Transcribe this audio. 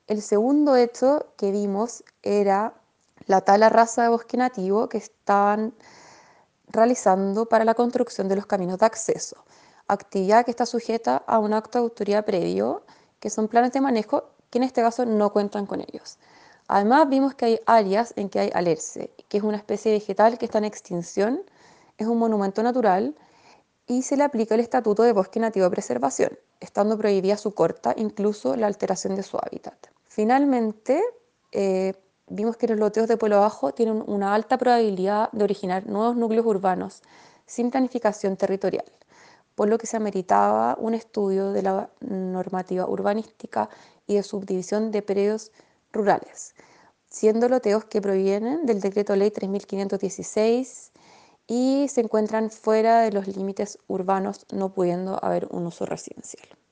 El segundo hecho que vimos era la tala rasa de bosque nativo que estaban realizando para la construcción de los caminos de acceso, actividad que está sujeta a un acto de autoría previo, que son planes de manejo que en este caso no cuentan con ellos. Además, vimos que hay áreas en que hay alerce, que es una especie vegetal que está en extinción, es un monumento natural y se le aplica el Estatuto de Bosque Nativo de Preservación, estando prohibida su corta, incluso la alteración de su hábitat. Finalmente, eh, vimos que los loteos de Pueblo Bajo tienen una alta probabilidad de originar nuevos núcleos urbanos sin planificación territorial, por lo que se ameritaba un estudio de la normativa urbanística y de subdivisión de predios rurales, siendo loteos que provienen del Decreto Ley 3516 y se encuentran fuera de los límites urbanos, no pudiendo haber un uso residencial.